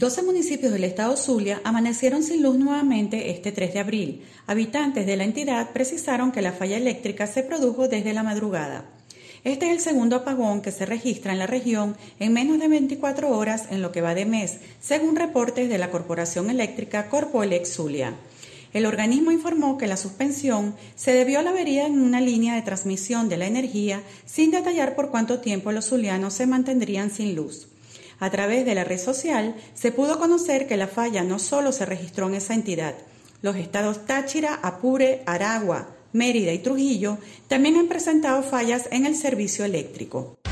12 municipios del estado Zulia amanecieron sin luz nuevamente este 3 de abril. Habitantes de la entidad precisaron que la falla eléctrica se produjo desde la madrugada. Este es el segundo apagón que se registra en la región en menos de 24 horas en lo que va de mes, según reportes de la Corporación Eléctrica Corpoelec Zulia. El organismo informó que la suspensión se debió a la avería en una línea de transmisión de la energía, sin detallar por cuánto tiempo los zulianos se mantendrían sin luz. A través de la red social se pudo conocer que la falla no solo se registró en esa entidad. Los estados Táchira, Apure, Aragua, Mérida y Trujillo también han presentado fallas en el servicio eléctrico.